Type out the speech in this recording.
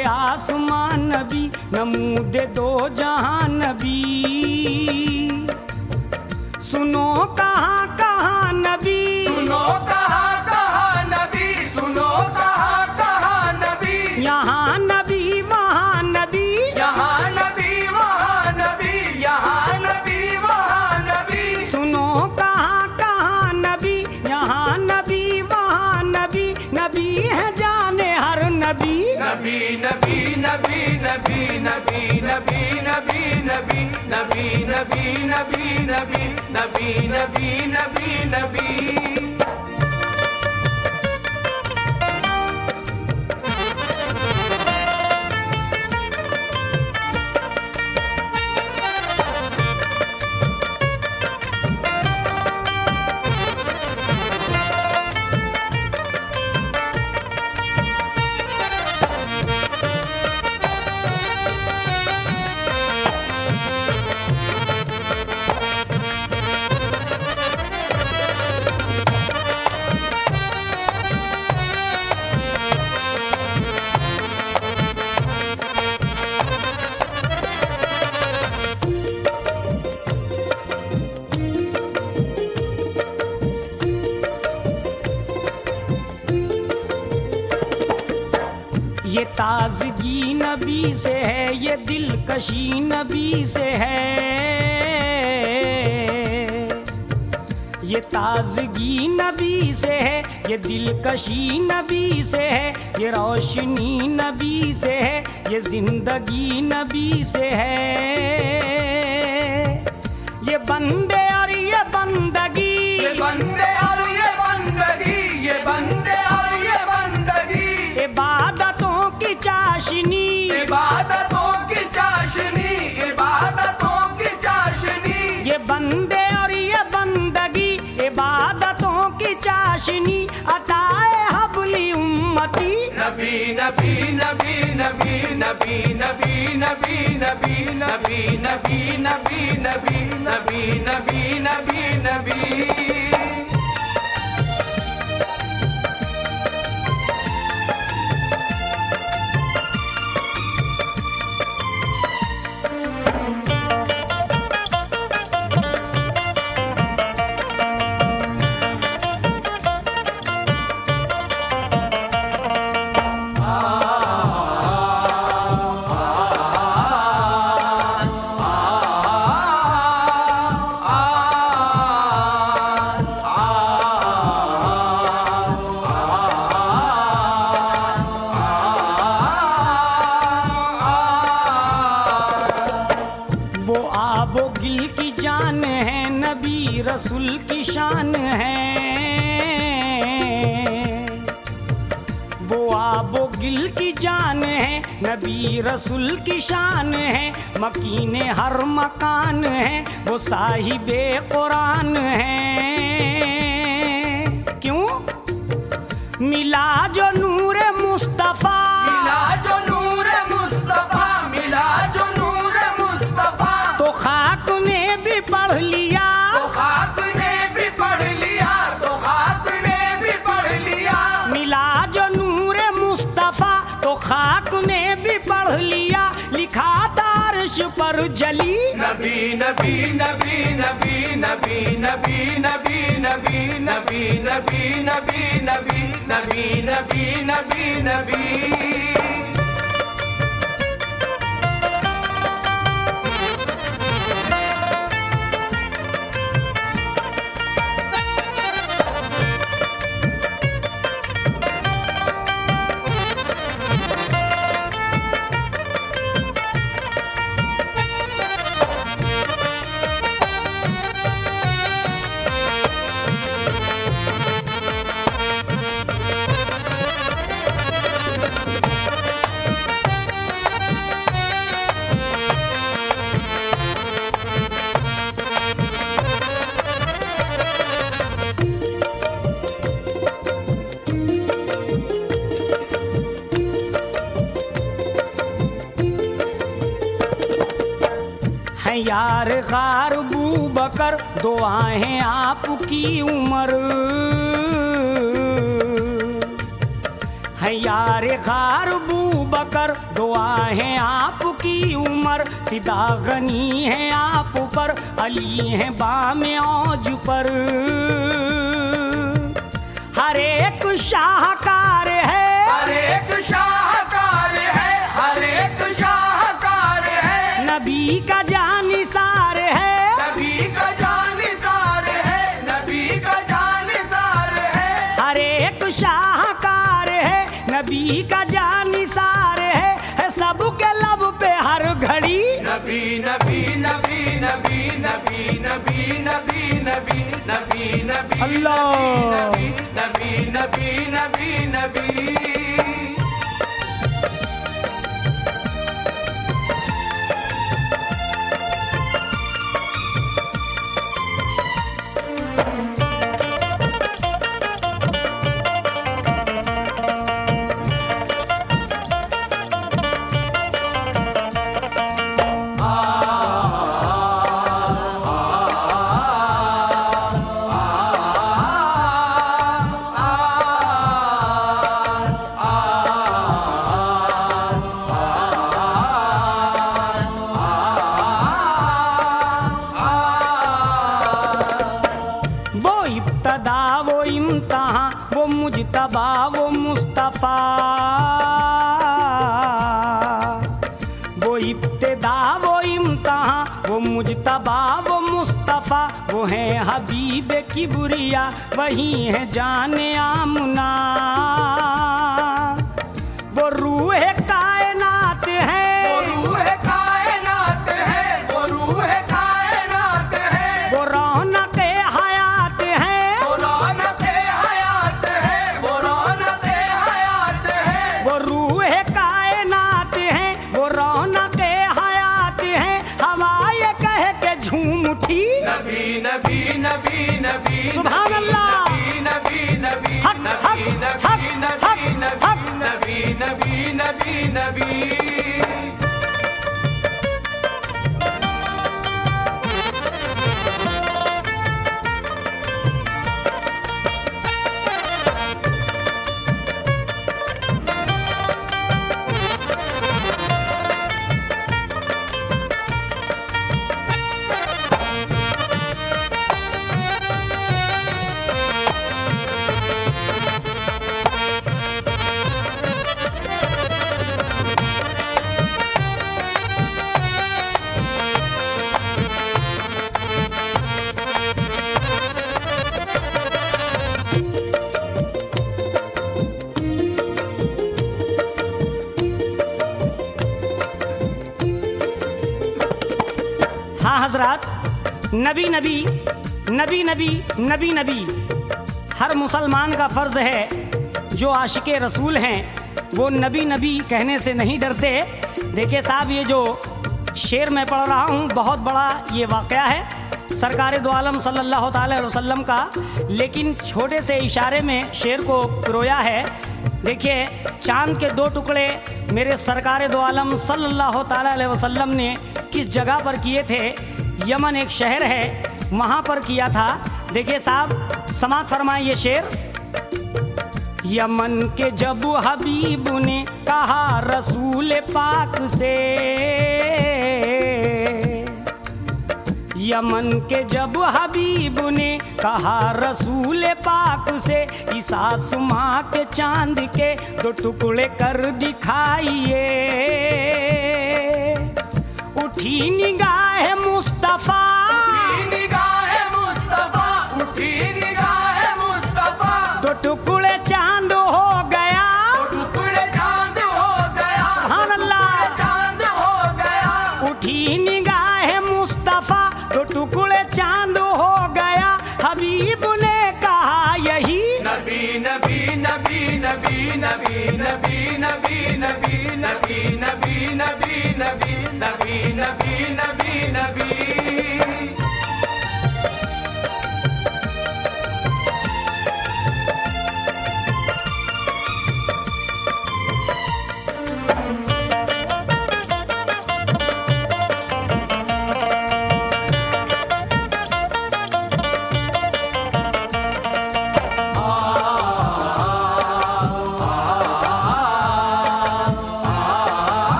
आसमान नबी, नमूद दो जहां नबी। सुनो कहाँ कहाँ नबी, सुनो कहाँ कहाँ नबी, सुनो कहाँ कहाँ नबी। यहाँ नबी वहाँ नबी, यहाँ नबी वहाँ नबी, यहाँ नबी वहाँ नबी। सुनो कहाँ कहाँ नबी, यहाँ नबी वहाँ नबी। नबी है जाने हर नबी, नबी नबी नबी नबी नबी नबी नबी नबी नबी नबी नबी नबी नबी नबी नबी नबी। ये ताजगी नबी से है, ये दिलकशी नबी से है। ये ताजगी नबी से है, ये दिलकशी नबी से है। ये रोशनी नबी से है, ये जिंदगी नबी से है। ये बंदे और ये बंदगी, ये बंदे और ये बंदगी, ये बंदे और ये बंदगी। इबादतों की चाशनी, इबादतों की चाशनी, इबादतों की चाशनी। ये बंदे और ये बंदगी, इबादतों की चाशनी। अताए हबली उम्मती, नबी नबी नबी नबी नबी नबी नबी नबी नबी नबी नबी नबी नबी नबी नबी नबी। रसूल की शान है। वो आबो गिल की जान है, नबी रसूल की शान है। मकीने हर मकान है, वो साहिबे कुरान है। क्यों मिला जो नूरे मुस्तफा, मिला जो नूरे मुस्तफा, मिला जो नूरे मुस्तफा। तो खाक ने भी पढ़ लिया, तो खाक ने भी पढ़ लिया, तो खाक ने भी पढ़ लिया। मिला जो नूरे मुस्तफा, तो खाक ने भी पढ़ लिया। लिखा तारश पर जली, नबी नबी नबी नबी नबी नबी नबी नबी नबी नबी नबी नबी नबी नबी नबी नबी। यार गार बू बकर दुआएं आपकी उम्र है यार खार बू बकर, दुआ है आपकी उमर, फिदा गनी है आप पर, अली है बामे औज पर। हर एक शाहकार है, हर एक शाहकार है, हर एक शाहकार है, नबी का जानिसार है, नबी का जानिसार है, नबी का जानिसार है। हर एक शाहकार है, नबी का जानिसार है सबके लब पे हर घड़ी नबी नबी नबी नबी नबी नबी नबी नबी नबी नबी अल्लाह। नबी नबी नबी नबी नबी। मुज्तबा वो मुस्तफ़ा, वो इब्तिदा वो इम्तहां, वो मुज्तबा वो मुस्तफ़ा, वो है हबीब किबरिया, वही है जाने आमना। वो रूह कायनात है, वो रूह कायनात है, वो रूह कायनात है, वो रौनक हयात है, वो रौनक हयात है, वो रौनक हयात है। वो रूह कायनात है, वो रौनक हयात है, हवा ये कह के झूम उठी नबी नबी नबी नबी सुभान अल्लाह। नबी नबी हक, नबी हक, नबी हक, नबी हक, हक। नबी नबी नबी नबी। हाँ हजरात, नबी नबी नबी नबी नबी नबी हर मुसलमान का फ़र्ज़ है। जो आशिक़े रसूल हैं वो नबी नबी कहने से नहीं डरते। देखिए साहब, ये जो शेर मैं पढ़ रहा हूँ बहुत बड़ा ये वाक़या है सरकार दो आलम सल्लल्लाहु अलैहि वसल्लम का, लेकिन छोटे से इशारे में शेर को पिरोया है। देखिए, चांद के दो टुकड़े मेरे सरकार दो आलम सल्लल्लाहु अलैहि वसल्लम ने किस जगह पर किए थे? यमन एक शहर है, वहाँ पर किया था। देखिए साहब, समात फरमाए ये शेर। यमन के जब हबीब ने कहा रसूल पाक से, यमन के जब हबीब ने कहा रसूल पाक से, इस आसमां के चांद के दो टुकड़े कर दिखाइए। उठी निगाह मुस्तफा, उठी निगाह मुस्तफा, उठी निगाह मुस्तफा, दो टुकड़े चांद हो गया। दो टुकड़े चांद हो गया, सुभान अल्लाह। चांद हो गया। उठी निगाह मुस्तफा, दो टुकड़े चांद हो गया। हबीब ने कहा यही नबी नबी नबी नबी नबी नबी नबी नबी नबी नबी नबी नबी नबी नबी नबी नबी।